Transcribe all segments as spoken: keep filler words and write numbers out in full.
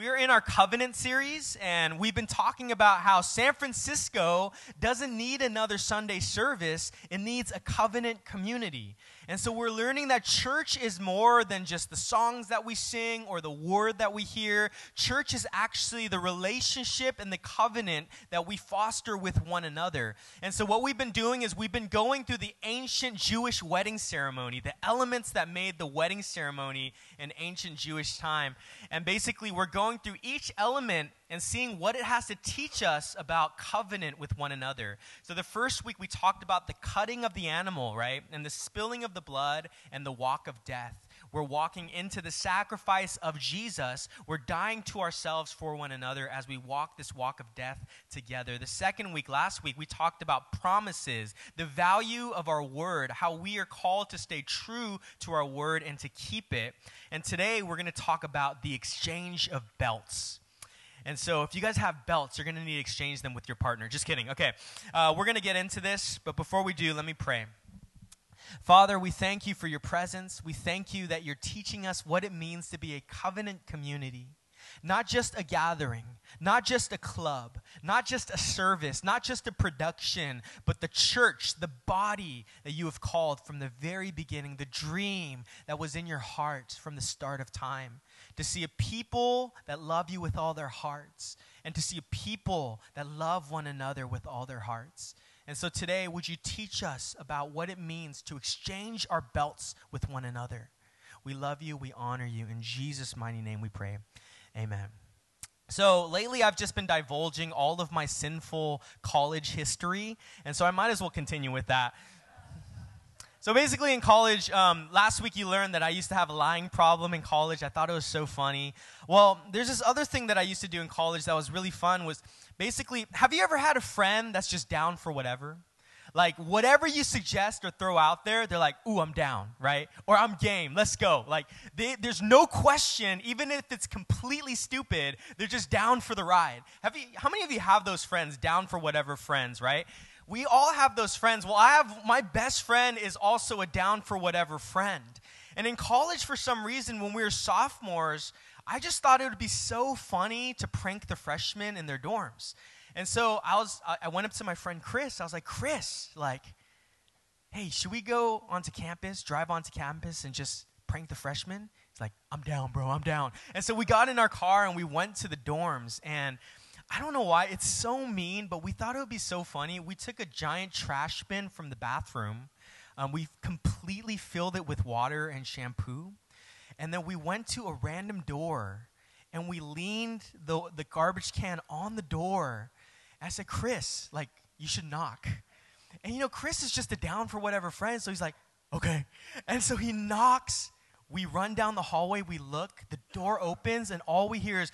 we're in our covenant series, and we've been talking about how San Francisco doesn't need another Sunday service. It needs a covenant community. And so we're learning that church is more than just the songs that we sing or the word that we hear. Church is actually the relationship and the covenant that we foster with one another. And so what we've been doing is we've been going through the ancient Jewish wedding ceremony, the elements that made the wedding ceremony in ancient Jewish time. And basically we're going through each element and seeing what it has to teach us about covenant with one another. So the first week we talked about the cutting of the animal, right? And the spilling of the blood and the walk of death. We're walking into the sacrifice of Jesus. We're dying to ourselves for one another as we walk this walk of death together. The second week, last week, we talked about promises, the value of our word, how we are called to stay true to our word and to keep it. And today we're going to talk about the exchange of belts. And so if you guys have belts, you're going to need to exchange them with your partner. Just kidding. Okay, uh, we're going to get into this, but before we do, let me pray. Father, we thank you for your presence. We thank you that you're teaching us what it means to be a covenant community. Not just a gathering, not just a club, not just a service, not just a production, but the church, the body that you have called from the very beginning, the dream that was in your heart from the start of time. To see a people that love you with all their hearts, and to see a people that love one another with all their hearts. And so today, would you teach us about what it means to exchange our belts with one another? We love you, we honor you. In Jesus' mighty name we pray. Amen. So lately I've just been divulging all of my sinful college history, and so I might as well continue with that. So basically in college, um, last week you learned that I used to have a lying problem in college. I thought it was so funny. Well, there's this other thing that I used to do in college that was really fun was basically, have you ever had a friend that's just down for whatever? Like, whatever you suggest or throw out there, they're like, ooh, I'm down, right? Or I'm game, let's go. Like, they, there's no question, even if it's completely stupid, they're just down for the ride. Have you? How many of you have those friends, down for whatever friends, right? We all have those friends. Well, I have, my best friend is also a down for whatever friend. And in college, for some reason, when we were sophomores, I just thought it would be so funny to prank the freshmen in their dorms. And so I was, I went up to my friend Chris. I was like, Chris, like, hey, should we go onto campus, drive onto campus, and just prank the freshmen? He's like, I'm down, bro, I'm down. And so we got in our car and we went to the dorms. And I don't know why, it's so mean, but we thought it would be so funny. We took a giant trash bin from the bathroom. Um, we completely filled it with water and shampoo. And then we went to a random door and we leaned the, the garbage can on the door. I said, Chris, like, you should knock. And, you know, Chris is just a down for whatever friend, so he's like, okay. And so he knocks. We run down the hallway. We look. The door opens, and all we hear is,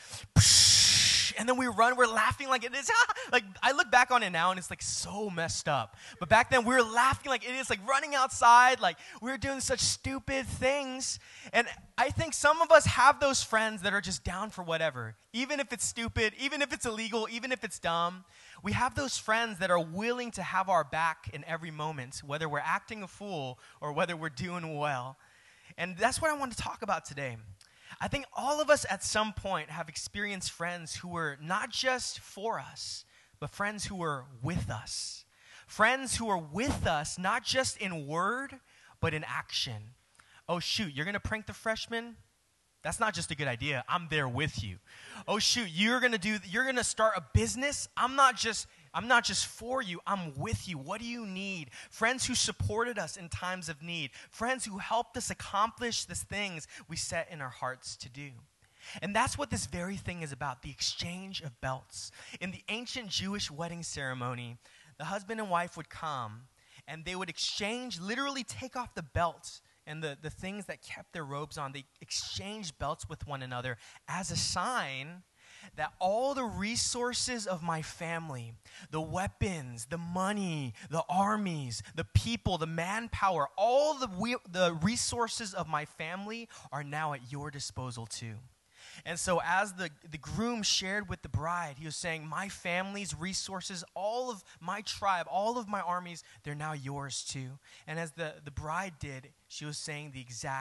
psh, and then we run. We're laughing like it is. Ah! Like, I look back on it now, and it's, like, so messed up. But back then, we were laughing like it is, like, running outside. Like, we were doing such stupid things. And I think some of us have those friends that are just down for whatever. Even if it's stupid, even if it's illegal, even if it's dumb. We have those friends that are willing to have our back in every moment, whether we're acting a fool or whether we're doing well. And that's what I want to talk about today. I think all of us at some point have experienced friends who were not just for us, but friends who were with us. Friends who are with us, not just in word, but in action. Oh, shoot, you're going to prank the freshmen? That's not just a good idea. I'm there with you. Oh, shoot, you're going to do you're going to start a business? I'm not just I'm not just for you. I'm with you. What do you need? Friends who supported us in times of need. Friends who helped us accomplish the things we set in our hearts to do. And that's what this very thing is about, the exchange of belts. In the ancient Jewish wedding ceremony, the husband and wife would come and they would exchange, literally take off the belts and the, the things that kept their robes on. They exchanged belts with one another as a sign that all the resources of my family, the weapons, the money, the armies, the people, the manpower, all the, we, the resources of my family are now at your disposal too. And so as the, the groom shared with the bride, he was saying, my family's resources, all of my tribe, all of my armies, they're now yours too. And as the, the bride did, she was saying the exact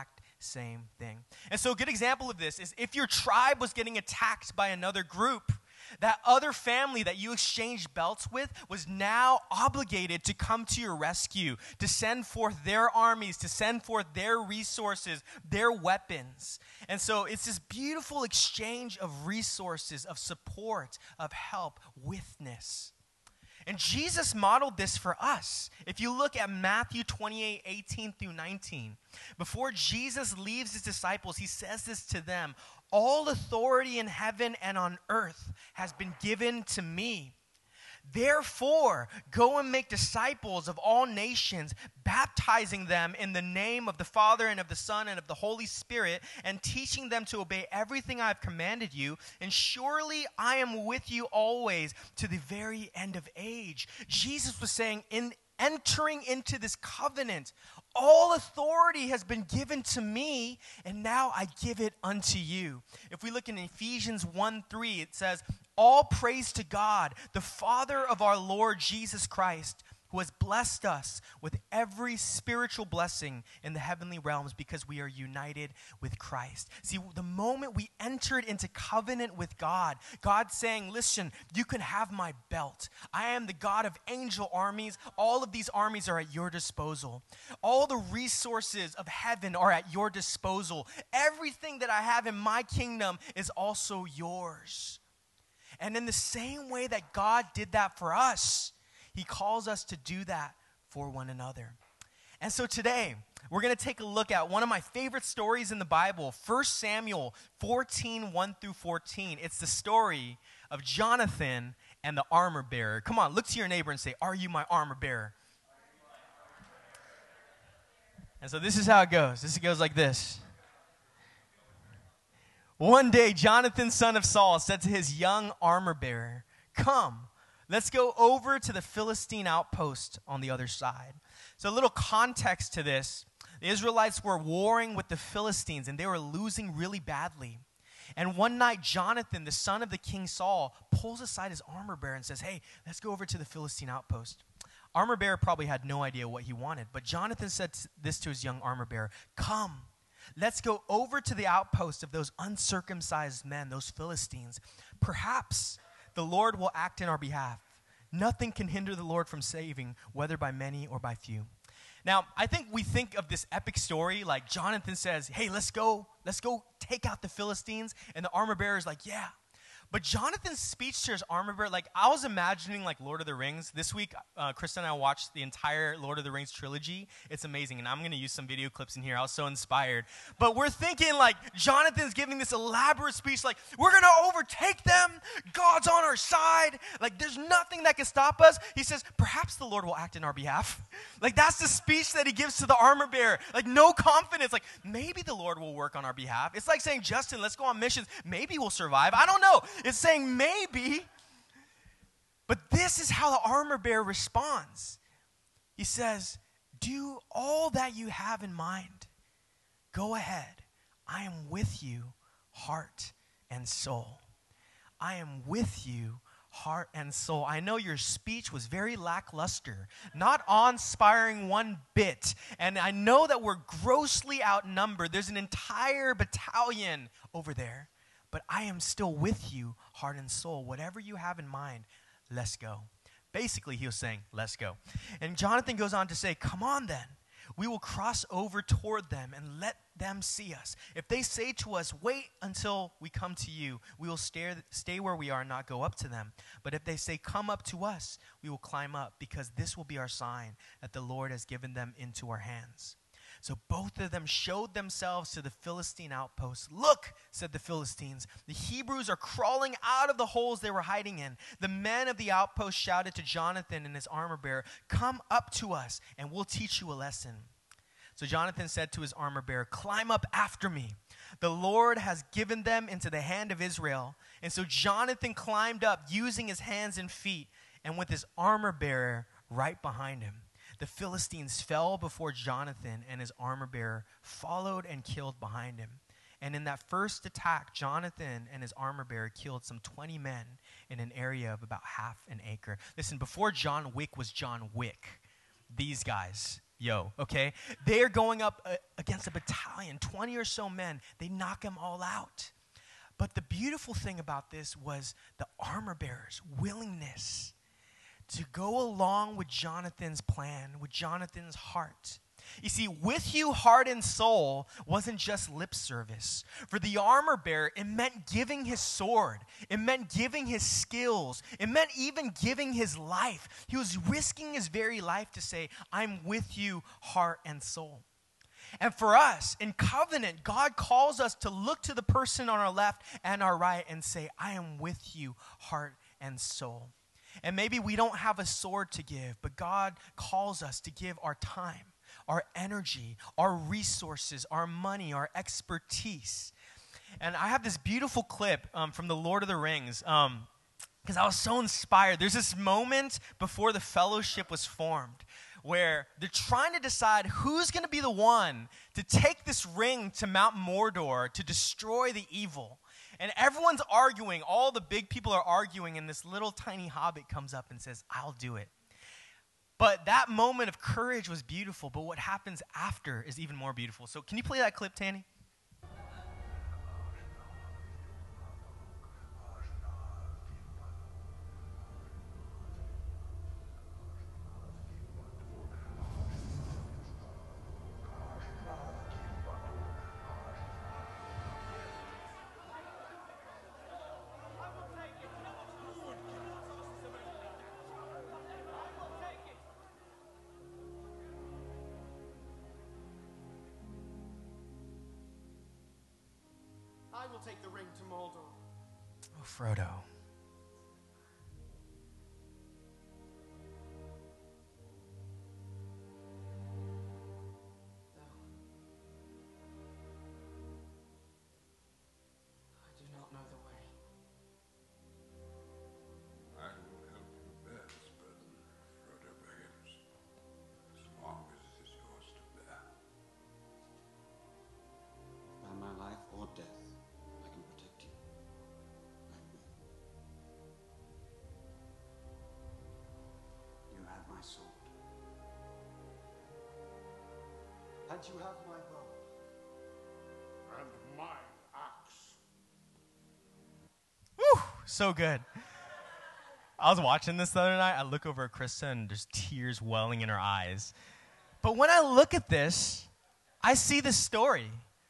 same thing. And so a good example of this is if your tribe was getting attacked by another group, that other family that you exchanged belts with was now obligated to come to your rescue, to send forth their armies, to send forth their resources, their weapons. And so it's this beautiful exchange of resources, of support, of help, witness. And Jesus modeled this for us. If you look at Matthew twenty-eight, eighteen through nineteen, before Jesus leaves his disciples, he says this to them: all authority in heaven and on earth has been given to me. Therefore, go and make disciples of all nations, baptizing them in the name of the Father and of the Son and of the Holy Spirit, and teaching them to obey everything I have commanded you. And surely I am with you always to the very end of age. Jesus was saying, in entering into this covenant, all authority has been given to me, and now I give it unto you. If we look in Ephesians one three, it says, all praise to God, the Father of our Lord Jesus Christ, who has blessed us with every spiritual blessing in the heavenly realms because we are united with Christ. See, the moment we entered into covenant with God, God saying, listen, you can have my belt. I am the God of angel armies. All of these armies are at your disposal. All the resources of heaven are at your disposal. Everything that I have in my kingdom is also yours. And in the same way that God did that for us, he calls us to do that for one another. And so today, we're going to take a look at one of my favorite stories in the Bible, First Samuel fourteen, one through fourteen. It's the story of Jonathan and the armor bearer. Come on, look to your neighbor and say, are you my armor bearer? And so this is how it goes. This goes like this. One day, Jonathan, son of Saul, said to his young armor bearer, come, let's go over to the Philistine outpost on the other side. So a little context to this. The Israelites were warring with the Philistines, and they were losing really badly. And one night, Jonathan, the son of the king Saul, pulls aside his armor bearer and says, hey, let's go over to the Philistine outpost. Armor bearer probably had no idea what he wanted, but Jonathan said this to his young armor bearer, come, let's go over to the outpost of those uncircumcised men, those Philistines. Perhaps the Lord will act in our behalf. Nothing can hinder the Lord from saving, whether by many or by few. Now, I think we think of this epic story like Jonathan says, hey, let's go, let's go take out the Philistines. And the armor bearer is like, yeah. But Jonathan's speech to his armor bearer, like I was imagining like Lord of the Rings. This week, uh, Krista and I watched the entire Lord of the Rings trilogy. It's amazing, and I'm going to use some video clips in here. I was so inspired. But we're thinking like Jonathan's giving this elaborate speech like, we're going to overtake them. God's on our side. Like there's nothing that can stop us. He says, perhaps the Lord will act in our behalf. Like that's the speech that he gives to the armor bearer. Like no confidence. Like maybe the Lord will work on our behalf. It's like saying, Justin, let's go on missions. Maybe we'll survive. I don't know. It's saying maybe, but this is how the armor bearer responds. He says, do all that you have in mind. Go ahead. I am with you, heart and soul. I am with you, heart and soul. I know your speech was very lackluster, not awe-inspiring one bit. And I know that we're grossly outnumbered. There's an entire battalion over there. But I am still with you, heart and soul. Whatever you have in mind, let's go. Basically, he was saying, let's go. And Jonathan goes on to say, come on then. We will cross over toward them and let them see us. If they say to us, wait until we come to you, we will stay, stay where we are and not go up to them. But if they say, come up to us, we will climb up, because this will be our sign that the Lord has given them into our hands. So both of them showed themselves to the Philistine outposts. Look, said the Philistines, the Hebrews are crawling out of the holes they were hiding in. The men of the outpost shouted to Jonathan and his armor bearer, come up to us and we'll teach you a lesson. So Jonathan said to his armor bearer, climb up after me. The Lord has given them into the hand of Israel. And so Jonathan climbed up using his hands and feet, and with his armor bearer right behind him. The Philistines fell before Jonathan, and his armor bearer followed and killed behind him. And in that first attack, Jonathan and his armor bearer killed some twenty men in an area of about half an acre. Listen, before John Wick was John Wick, these guys, yo, okay? They are going up uh, against a battalion, twenty or so men. They knock them all out. But the beautiful thing about this was the armor bearers' willingness to go along with Jonathan's plan, with Jonathan's heart. You see, with you, heart and soul wasn't just lip service. For the armor bearer, it meant giving his sword. It meant giving his skills. It meant even giving his life. He was risking his very life to say, I'm with you, heart and soul. And for us, in covenant, God calls us to look to the person on our left and our right and say, I am with you, heart and soul. And maybe we don't have a sword to give, but God calls us to give our time, our energy, our resources, our money, our expertise. And I have this beautiful clip um, from The Lord of the Rings um, because I was so inspired. There's this moment before the fellowship was formed where they're trying to decide who's going to be the one to take this ring to Mount Mordor to destroy the evil. And everyone's arguing. All the big people are arguing, and this little tiny hobbit comes up and says, I'll do it. But that moment of courage was beautiful, but what happens after is even more beautiful. So can you play that clip, Tanny? I will take the ring to Mordor. Oh, Frodo. No. I do not know the way. I will help you bear this burden, Frodo Baggins, as long as it is yours to bear. By my life or death, I can protect you. I will. You have my sword. And you have my bow. And my axe. Woo! So good. I was watching this the other night. I look over at Krista, and there's tears welling in her eyes. But when I look at this, I see this story.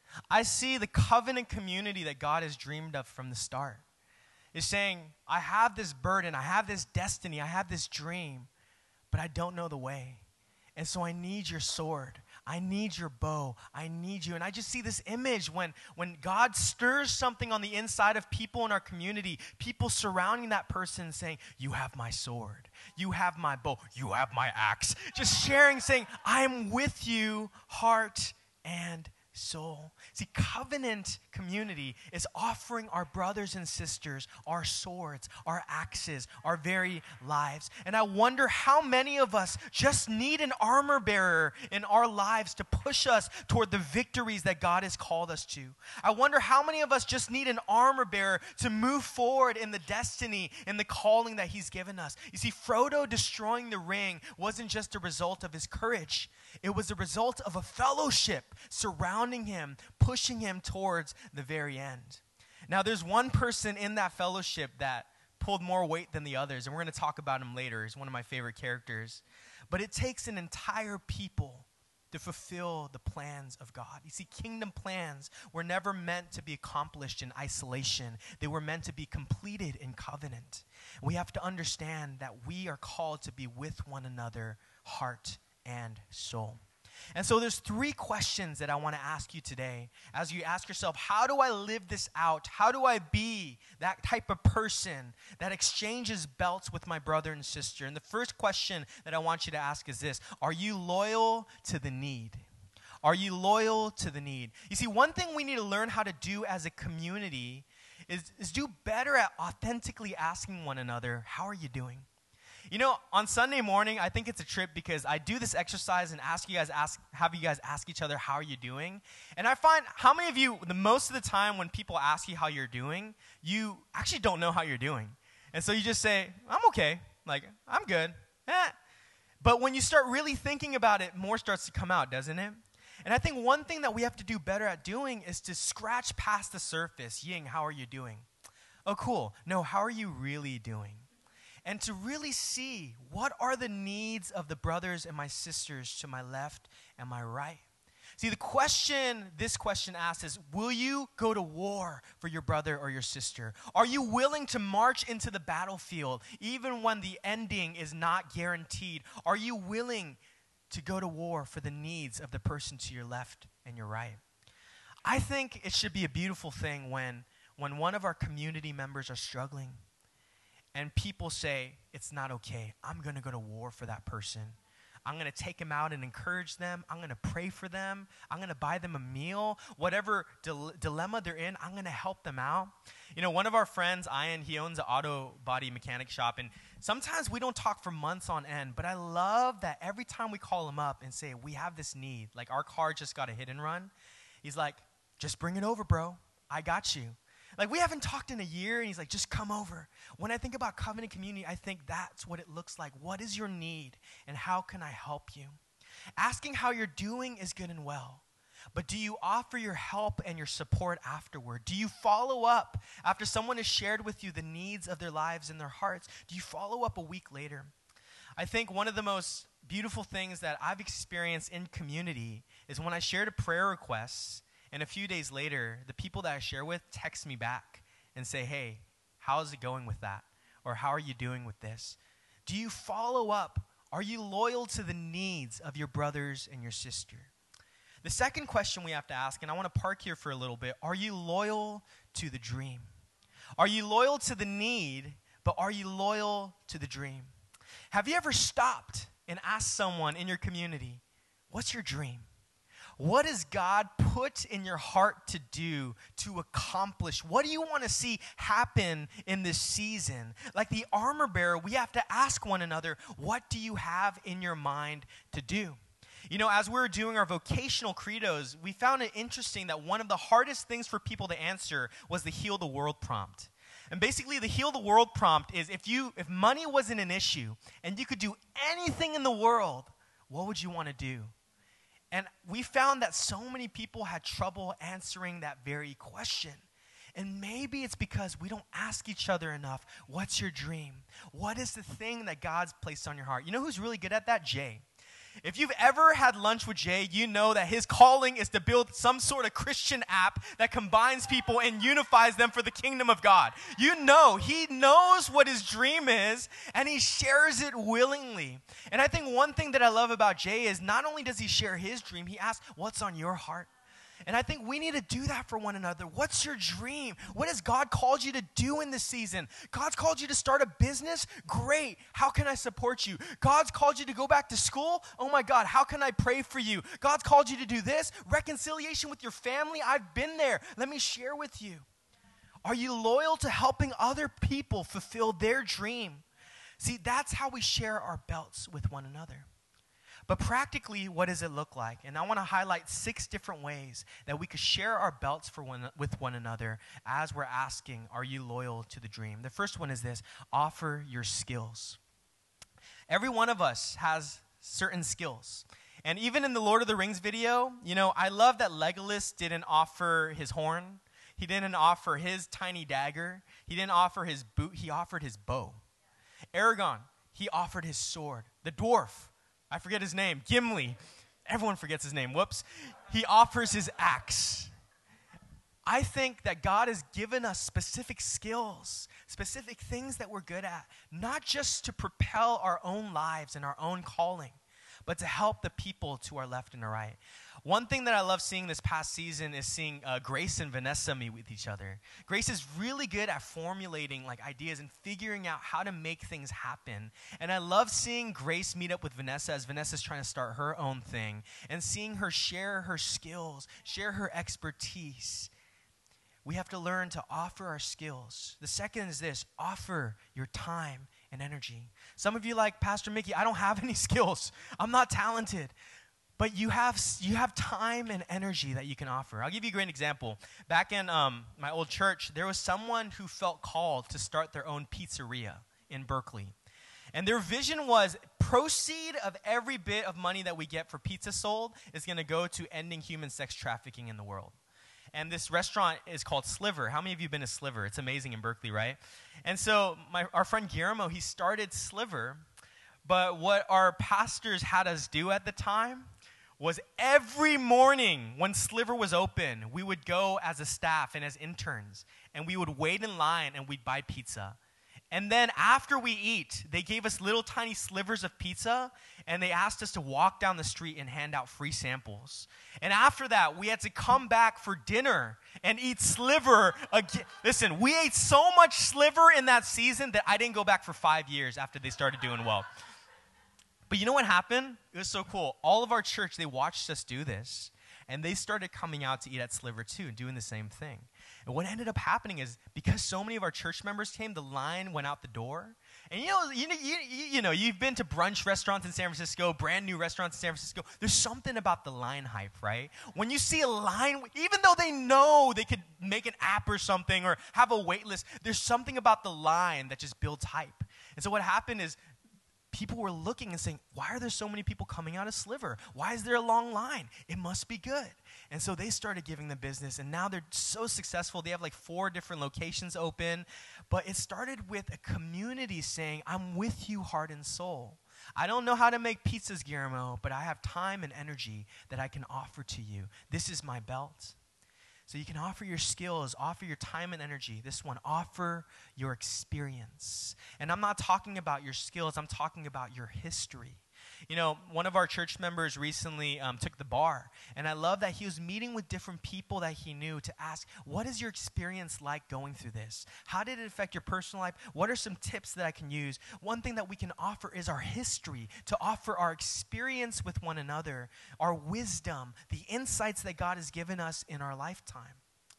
I see the covenant community that God has dreamed of from the start. It's saying, I have this burden, I have this destiny, I have this dream, but I don't know the way. And so I need your sword. I need your bow. I need you. And I just see this image when, when God stirs something on the inside of people in our community, people surrounding that person saying, you have my sword. You have my bow. You have my axe. Just sharing, saying, I am with you, heart and soul. See, covenant community is offering our brothers and sisters our swords, our axes, our very lives. And I wonder how many of us just need an armor bearer in our lives to push us toward the victories that God has called us to. I wonder how many of us just need an armor bearer to move forward in the destiny and the calling that he's given us. You see, Frodo destroying the ring wasn't just a result of his courage. It was a result of a fellowship surrounding him, pushing him towards the very end. Now, there's one person in that fellowship that pulled more weight than the others, and we're going to talk about him later. He's one of my favorite characters. But it takes an entire people to fulfill the plans of God. You see, kingdom plans were never meant to be accomplished in isolation. They were meant to be completed in covenant. We have to understand that we are called to be with one another, heart and soul. And so there's three questions that I want to ask you today as you ask yourself, how do I live this out? How do I be that type of person that exchanges belts with my brother and sister? And the first question that I want you to ask is this: are you loyal to the need? Are you loyal to the need? You see, one thing we need to learn how to do as a community is, is do better at authentically asking one another, how are you doing? You know, on Sunday morning, I think it's a trip because I do this exercise and ask you guys, ask, have you guys ask each other, how are you doing? And I find, how many of you, the most of the time when people ask you how you're doing, you actually don't know how you're doing. And so you just say, I'm okay. Like, I'm good. Eh. But when you start really thinking about it, more starts to come out, doesn't it? And I think one thing that we have to do better at doing is to scratch past the surface. Ying, how are you doing? Oh, cool. No, how are you really doing? And to really see what are the needs of the brothers and my sisters to my left and my right. See, the question, this question asks is, will you go to war for your brother or your sister? Are you willing to march into the battlefield even when the ending is not guaranteed? Are you willing to go to war for the needs of the person to your left and your right? I think it should be a beautiful thing when, when one of our community members are struggling and people say, it's not okay. I'm going to go to war for that person. I'm going to take them out and encourage them. I'm going to pray for them. I'm going to buy them a meal. Whatever dil- dilemma they're in, I'm going to help them out. You know, one of our friends, Ian, he owns an auto body mechanic shop, and sometimes we don't talk for months on end, but I love that every time we call him up and say, we have this need, like our car just got a hit and run, he's like, just bring it over, bro. I got you. Like, we haven't talked in a year, and he's like, just come over. When I think about covenant community, I think that's what it looks like. What is your need, and how can I help you? Asking how you're doing is good and well, but do you offer your help and your support afterward? Do you follow up after someone has shared with you the needs of their lives and their hearts? Do you follow up a week later? I think one of the most beautiful things that I've experienced in community is when I shared a prayer request, and a few days later, the people that I share with text me back and say, hey, how's it going with that? Or how are you doing with this? Do you follow up? Are you loyal to the needs of your brothers and your sister? The second question we have to ask, and I want to park here for a little bit, are you loyal to the dream? Are you loyal to the need, but are you loyal to the dream? Have you ever stopped and asked someone in your community, what's your dream? What does God put in your heart to do, to accomplish? What do you want to see happen in this season? Like the armor bearer, we have to ask one another, what do you have in your mind to do? You know, as we were doing our vocational credos, we found it interesting that one of the hardest things for people to answer was the heal the world prompt. And basically, the heal the world prompt is if you if money wasn't an issue and you could do anything in the world, what would you want to do? And we found that so many people had trouble answering that very question. And maybe it's because we don't ask each other enough, what's your dream? What is the thing that God's placed on your heart? You know who's really good at that? Jay. If you've ever had lunch with Jay, you know that his calling is to build some sort of Christian app that combines people and unifies them for the kingdom of God. You know, he knows what his dream is, and he shares it willingly. And I think one thing that I love about Jay is not only does he share his dream, he asks, what's on your heart? And I think we need to do that for one another. What's your dream? What has God called you to do in this season? God's called you to start a business? Great. How can I support you? God's called you to go back to school? Oh my God, how can I pray for you? God's called you to do this? Reconciliation with your family? I've been there. Let me share with you. Are you loyal to helping other people fulfill their dream? See, that's how we share our belts with one another. But practically, what does it look like? And I want to highlight six different ways that we could share our belts for one, with one another as we're asking, are you loyal to the dream? The first one is this: offer your skills. Every one of us has certain skills. And even in the Lord of the Rings video, you know, I love that Legolas didn't offer his horn. He didn't offer his tiny dagger. He didn't offer his boot. He offered his bow. Aragorn, he offered his sword. The dwarf, I forget his name, Gimli. Everyone forgets his name, whoops. He offers his axe. I think that God has given us specific skills, specific things that we're good at, not just to propel our own lives and our own calling, but to help the people to our left and our right. One thing that I love seeing this past season is seeing uh, Grace and Vanessa meet with each other. Grace is really good at formulating like ideas and figuring out how to make things happen. And I love seeing Grace meet up with Vanessa as Vanessa's trying to start her own thing and seeing her share her skills, share her expertise. We have to learn to offer our skills. The second is this: offer your time and energy. Some of you like, Pastor Mickey, I don't have any skills. I'm not talented. But you have you have time and energy that you can offer. I'll give you a great example. Back in um, my old church, there was someone who felt called to start their own pizzeria in Berkeley. And their vision was proceed of every bit of money that we get for pizza sold is going to go to ending human sex trafficking in the world. And this restaurant is called Sliver. How many of you have been to Sliver? It's amazing in Berkeley, right? And so my, our friend Guillermo, he started Sliver. But what our pastors had us do at the time was every morning when Sliver was open, we would go as a staff and as interns, and we would wait in line and we'd buy pizza. And then after we eat, they gave us little tiny slivers of pizza, and they asked us to walk down the street and hand out free samples. And after that, we had to come back for dinner and eat Sliver again. Listen, we ate so much Sliver in that season that I didn't go back for five years after they started doing well. But you know what happened? It was so cool. All of our church, they watched us do this, and they started coming out to eat at Sliver too and doing the same thing. And what ended up happening is because so many of our church members came, the line went out the door. And you know, you, you, you know, you've been to brunch restaurants in San Francisco, brand new restaurants in San Francisco. There's something about the line hype, right? When you see a line, even though they know they could make an app or something or have a wait list, there's something about the line that just builds hype. And so what happened is people were looking and saying, why are there so many people coming out of Sliver? Why is there a long line? It must be good. And so they started giving them business, and now they're so successful. They have like four different locations open. But it started with a community saying, I'm with you heart and soul. I don't know how to make pizzas, Guillermo, but I have time and energy that I can offer to you. This is my belt. So you can offer your skills, offer your time and energy. This one, offer your experience. And I'm not talking about your skills. I'm talking about your history. You know, one of our church members recently um, took the bar. And I love that he was meeting with different people that he knew to ask, what is your experience like going through this? How did it affect your personal life? What are some tips that I can use? One thing that we can offer is our history, to offer our experience with one another, our wisdom, the insights that God has given us in our lifetime.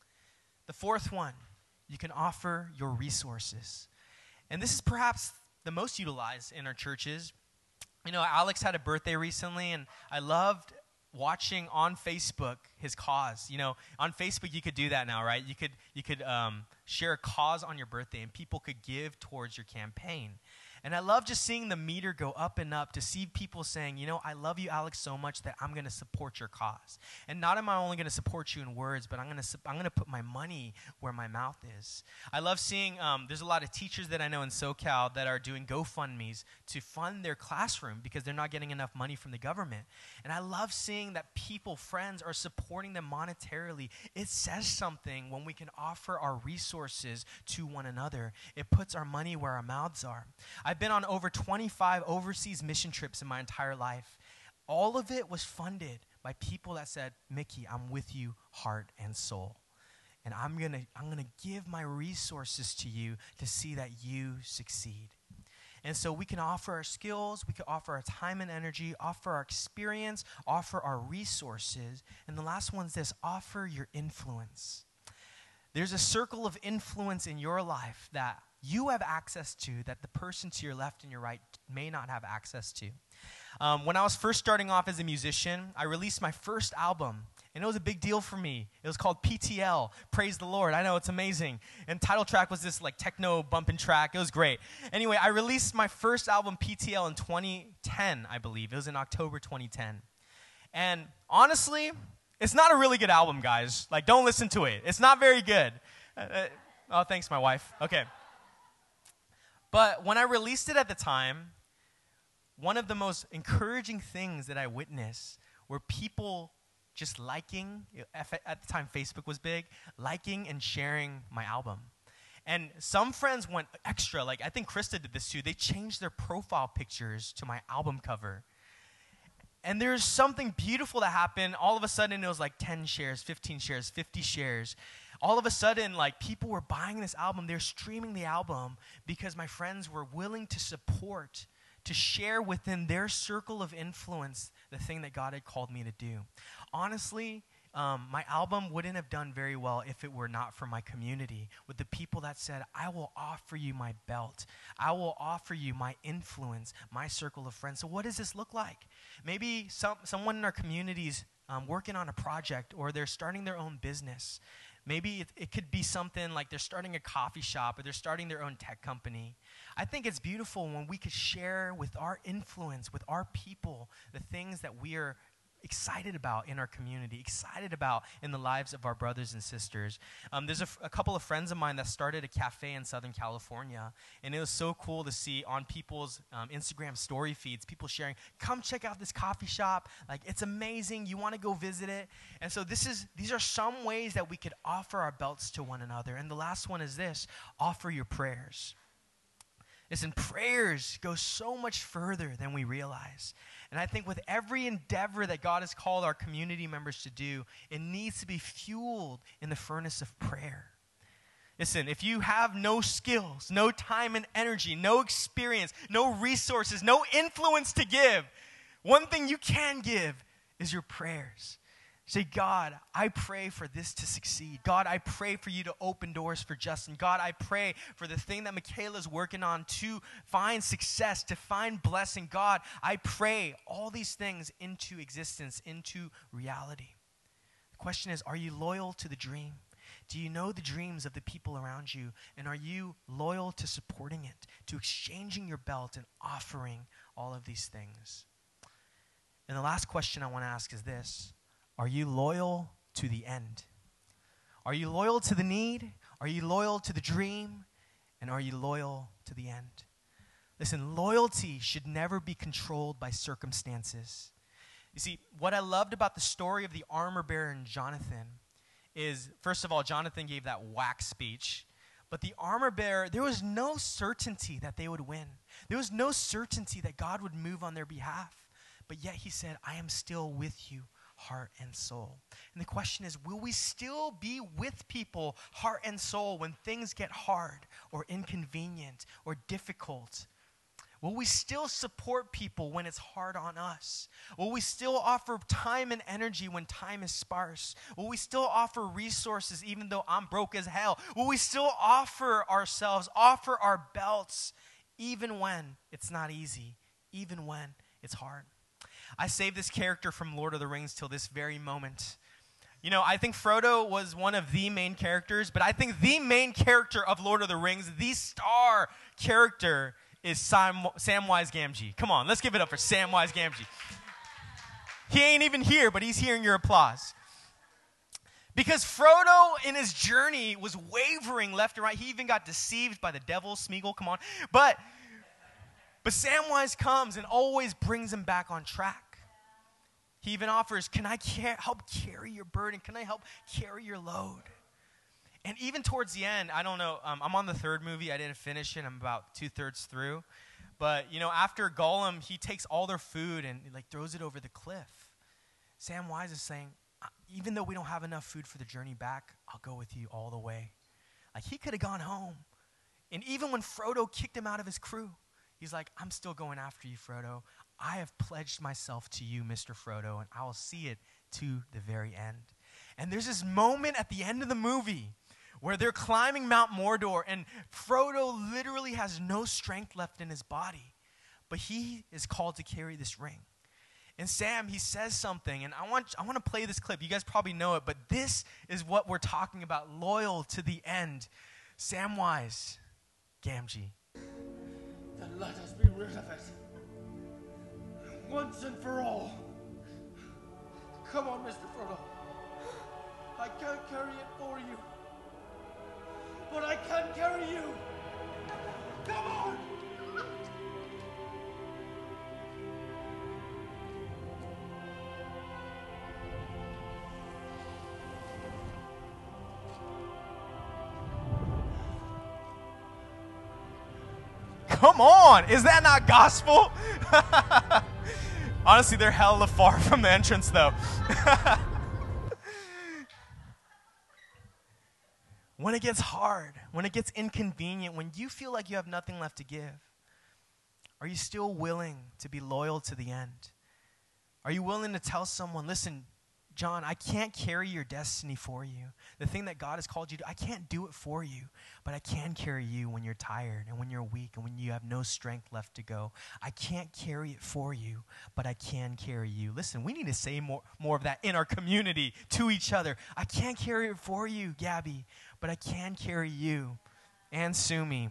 The fourth one, you can offer your resources. And this is perhaps the most utilized in our churches. You know, Alex had a birthday recently, and I loved watching on Facebook his cause. You know, on Facebook you could do that now, right? You could you could um, share a cause on your birthday, and people could give towards your campaign. And I love just seeing the meter go up and up, to see people saying, you know, I love you, Alex, so much that I'm going to support your cause. And not am I only going to support you in words, but I'm going to I'm going to put my money where my mouth is. I love seeing, um, there's a lot of teachers that I know in SoCal that are doing GoFundMes to fund their classroom because they're not getting enough money from the government. And I love seeing that people, friends, are supporting them monetarily. It says something when we can offer our resources to one another. It puts our money where our mouths are. I I've been on over twenty-five overseas mission trips in my entire life. All of it was funded by people that said, Mickey, I'm with you heart and soul. And I'm going to I'm going to give my resources to you to see that you succeed. And so we can offer our skills, we can offer our time and energy, offer our experience, offer our resources. And the last one's this, offer your influence. There's a circle of influence in your life that you have access to that the person to your left and your right may not have access to. Um, when I was first starting off as a musician, I released my first album, and it was a big deal for me. It was called P T L, Praise the Lord. I know, it's amazing. And title track was this like techno bumping track. It was great. Anyway, I released my first album, P T L, in twenty ten, I believe. It was in October twenty ten. And honestly, it's not a really good album, guys. Like, don't listen to it. It's not very good. Uh, uh, oh, thanks, my wife. Okay. But when I released it at the time, one of the most encouraging things that I witnessed were people just liking, at the time Facebook was big, liking and sharing my album. And some friends went extra, like I think Krista did this too. They changed their profile pictures to my album cover. And there's something beautiful that happened. All of a sudden, it was like ten shares, fifteen shares, fifty shares. All of a sudden, like, people were buying this album. They're streaming the album because my friends were willing to support, to share within their circle of influence the thing that God had called me to do. Honestly, um, my album wouldn't have done very well if it were not for my community, with the people that said, I will offer you my belt. I will offer you my influence, my circle of friends. So what does this look like? Maybe some, someone in our communities um, working on a project, or they're starting their own business. Maybe it, it could be something like they're starting a coffee shop or they're starting their own tech company. I think it's beautiful when we could share with our influence, with our people, the things that we are excited about in our community, excited about in the lives of our brothers and sisters. Um, there's a, f- a couple of friends of mine that started a cafe in Southern California, and it was so cool to see on people's um, Instagram story feeds, people sharing, come check out this coffee shop. Like, it's amazing. You want to go visit it? And so this is these are some ways that we could offer our belts to one another. And the last one is this: offer your prayers. Listen, prayers go so much further than we realize. And I think with every endeavor that God has called our community members to do, it needs to be fueled in the furnace of prayer. Listen, if you have no skills, no time and energy, no experience, no resources, no influence to give, one thing you can give is your prayers. Say, God, I pray for this to succeed. God, I pray for you to open doors for Justin. God, I pray for the thing that Michaela's working on to find success, to find blessing. God, I pray all these things into existence, into reality. The question is, are you loyal to the dream? Do you know the dreams of the people around you? And are you loyal to supporting it, to exchanging your belt and offering all of these things? And the last question I want to ask is this: are you loyal to the end? Are you loyal to the need? Are you loyal to the dream? And are you loyal to the end? Listen, loyalty should never be controlled by circumstances. You see, what I loved about the story of the armor bearer and Jonathan is, first of all, Jonathan gave that whack speech. But the armor bearer, there was no certainty that they would win. There was no certainty that God would move on their behalf. But yet he said, I am still with you, heart and soul. And the question is, will we still be with people, heart and soul, when things get hard or inconvenient or difficult? Will we still support people when it's hard on us? Will we still offer time and energy when time is sparse? Will we still offer resources even though I'm broke as hell? Will we still offer ourselves, offer our belts, even when it's not easy, even when it's hard? I saved this character from Lord of the Rings till this very moment. You know, I think Frodo was one of the main characters, but I think the main character of Lord of the Rings, the star character, is Sam, Samwise Gamgee. Come on, let's give it up for Samwise Gamgee. He ain't even here, but he's hearing your applause. Because Frodo, in his journey, was wavering left and right. He even got deceived by the devil, Smeagol, come on. But, but Samwise comes and always brings him back on track. He even offers, can I ca- help carry your burden? Can I help carry your load? And even towards the end, I don't know, um, I'm on the third movie. I didn't finish it. I'm about two-thirds through. But, you know, after Gollum, he takes all their food and, like, throws it over the cliff. Samwise is saying, even though we don't have enough food for the journey back, I'll go with you all the way. Like, he could have gone home. And even when Frodo kicked him out of his crew, he's like, I'm still going after you, Frodo. I have pledged myself to you, Mister Frodo, and I will see it to the very end. And there's this moment at the end of the movie where they're climbing Mount Mordor, and Frodo literally has no strength left in his body, but he is called to carry this ring. And Sam, he says something, and I want I want to play this clip. You guys probably know it, but this is what we're talking about, loyal to the end. Samwise Gamgee. Then let us be rid of it. Once and for all. Come on, Mister Frodo. I can't carry it for you. But I can carry you. Come on! Come on! Is that not gospel? Honestly, they're hella far from the entrance, though. When it gets hard, when it gets inconvenient, when you feel like you have nothing left to give, are you still willing to be loyal to the end? Are you willing to tell someone, listen, John, I can't carry your destiny for you. The thing that God has called you to, I can't do it for you, but I can carry you when you're tired and when you're weak and when you have no strength left to go. I can't carry it for you, but I can carry you. Listen, we need to say more, more of that in our community to each other. I can't carry it for you, Gabby, but I can carry you. And Sumi.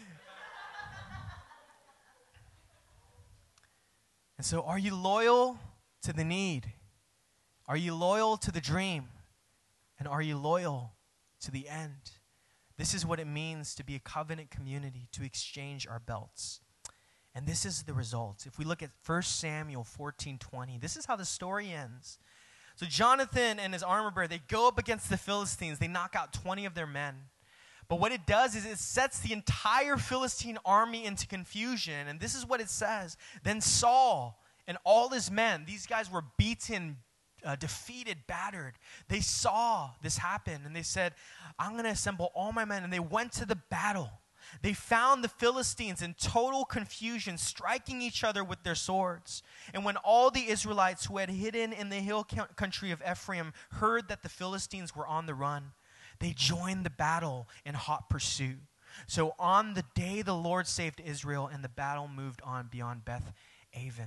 And so are you loyal to the need? Are you loyal to the dream? And are you loyal to the end? This is what it means to be a covenant community, to exchange our belts. And this is the result. If we look at First Samuel fourteen twenty, this is how the story ends. So Jonathan and his armor bearer, they go up against the Philistines. They knock out twenty of their men. But what it does is it sets the entire Philistine army into confusion. And this is what it says. Then Saul and all his men, these guys were beaten, uh, defeated, battered. They saw this happen and they said, I'm going to assemble all my men. And they went to the battle. They found the Philistines in total confusion, striking each other with their swords. And when all the Israelites who had hidden in the hill country of Ephraim heard that the Philistines were on the run, they joined the battle in hot pursuit. So on the day the Lord saved Israel, and the battle moved on beyond Beth Aven.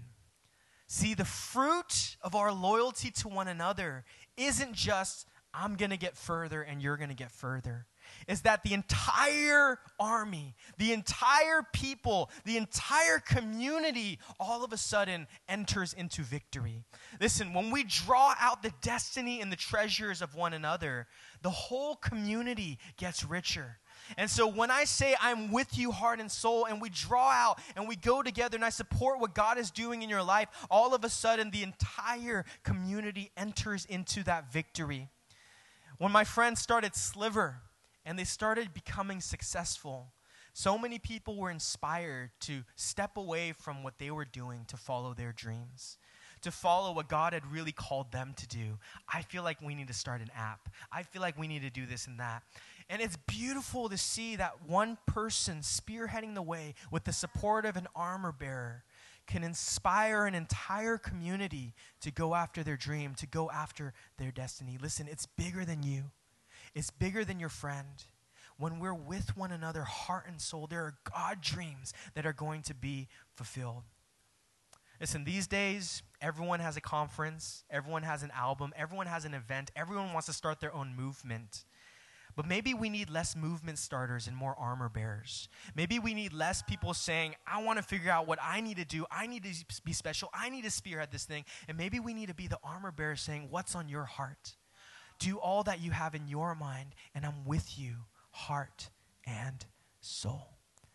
See, the fruit of our loyalty to one another isn't just, I'm going to get further and you're going to get further. Is that the entire army, the entire people, the entire community all of a sudden enters into victory. Listen, when we draw out the destiny and the treasures of one another, the whole community gets richer. And so when I say I'm with you heart and soul, and we draw out and we go together and I support what God is doing in your life, all of a sudden the entire community enters into that victory. When my friends started Sliver, and they started becoming successful, so many people were inspired to step away from what they were doing to follow their dreams, to follow what God had really called them to do. I feel like we need to start an app. I feel like we need to do this and that. And it's beautiful to see that one person spearheading the way with the support of an armor bearer can inspire an entire community to go after their dream, to go after their destiny. Listen, it's bigger than you. It's bigger than your friend. When we're with one another, heart and soul, there are God dreams that are going to be fulfilled. Listen, these days, everyone has a conference, everyone has an album, everyone has an event, everyone wants to start their own movement. But maybe we need less movement starters and more armor bearers. Maybe we need less people saying, I want to figure out what I need to do. I need to be special. I need to spearhead this thing. And maybe we need to be the armor bearer saying, what's on your heart? Do all that you have in your mind, and I'm with you, heart and soul.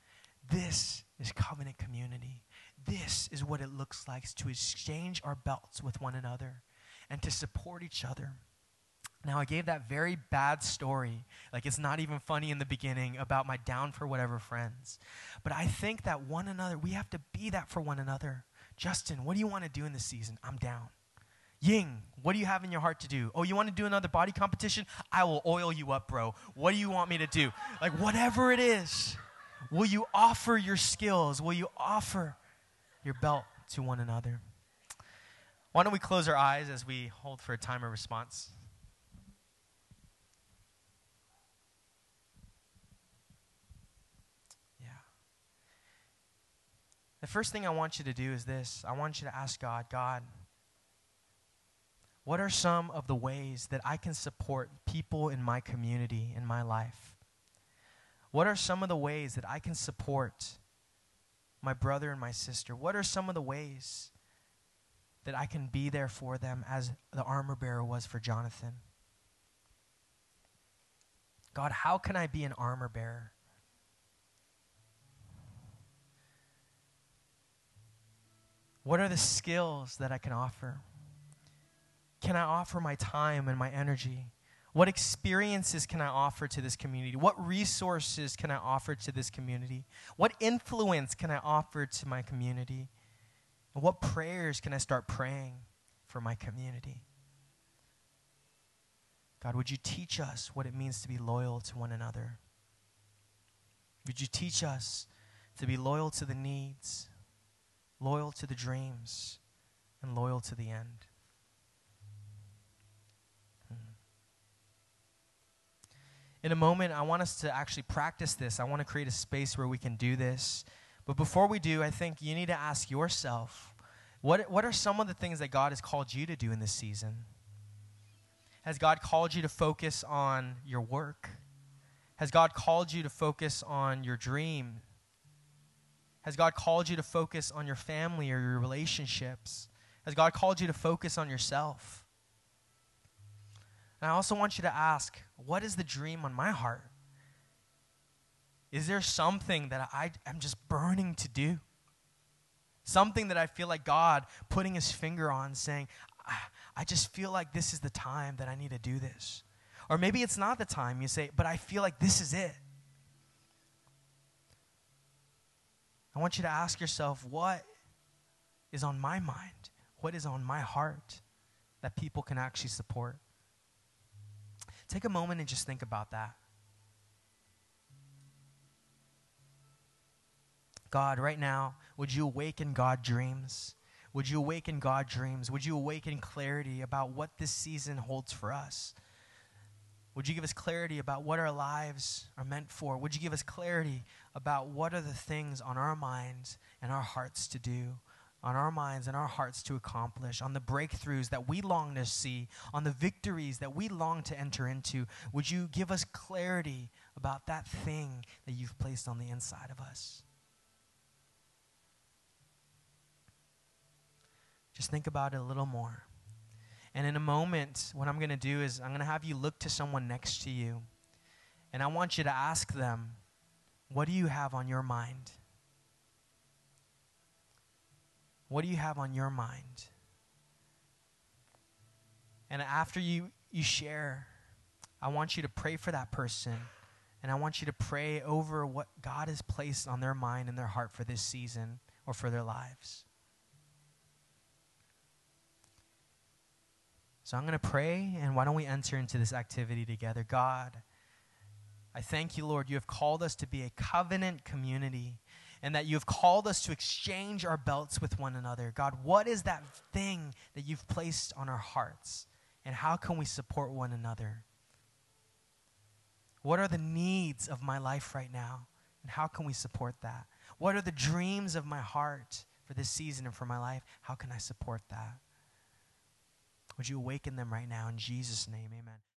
This is covenant community. This is what it looks like to exchange our belts with one another and to support each other. Now, I gave that very bad story, like it's not even funny in the beginning, about my down for whatever friends. But I think that one another, we have to be that for one another. Justin, what do you want to do in this season? I'm down. Ying, what do you have in your heart to do? Oh, you want to do another body competition? I will oil you up, bro. What do you want me to do? Like, whatever it is, will you offer your skills? Will you offer your belt to one another? Why don't we close our eyes as we hold for a time of response? Yeah. The first thing I want you to do is this. I want you to ask God, God, what are some of the ways that I can support people in my community, in my life? What are some of the ways that I can support my brother and my sister? What are some of the ways that I can be there for them as the armor bearer was for Jonathan? God, how can I be an armor bearer? What are the skills that I can offer? Can I offer my time and my energy? What experiences can I offer to this community? What resources can I offer to this community? What influence can I offer to my community? And what prayers can I start praying for my community? God, would you teach us what it means to be loyal to one another? Would you teach us to be loyal to the needs, loyal to the dreams, and loyal to the end? In a moment, I want us to actually practice this. I want to create a space where we can do this. But before we do, I think you need to ask yourself, what, what are some of the things that God has called you to do in this season? Has God called you to focus on your work? Has God called you to focus on your dream? Has God called you to focus on your family or your relationships? Has God called you to focus on yourself? And I also want you to ask, what is the dream on my heart? Is there something that I am just burning to do? Something that I feel like God putting his finger on, saying, I, I just feel like this is the time that I need to do this. Or maybe it's not the time. You say, but I feel like this is it. I want you to ask yourself, what is on my mind? What is on my heart that people can actually support? Take a moment and just think about that. God, right now, would you awaken God dreams? Would you awaken God dreams? Would you awaken clarity about what this season holds for us? Would you give us clarity about what our lives are meant for? Would you give us clarity about what are the things on our minds and our hearts to do, on our minds and our hearts to accomplish, on the breakthroughs that we long to see, on the victories that we long to enter into? Would you give us clarity about that thing that you've placed on the inside of us? Just think about it a little more. And in a moment, what I'm going to do is I'm going to have you look to someone next to you. And I want you to ask them, what do you have on your mind? What do you have on your mind? And after you, you share, I want you to pray for that person. And I want you to pray over what God has placed on their mind and their heart for this season or for their lives. So I'm going to pray, and why don't we enter into this activity together? God, I thank you, Lord, you have called us to be a covenant community, and that you have called us to exchange our belts with one another. God, what is that thing that you've placed on our hearts, and how can we support one another? What are the needs of my life right now, and how can we support that? What are the dreams of my heart for this season and for my life? How can I support that? Would you awaken them right now in Jesus' name? Amen.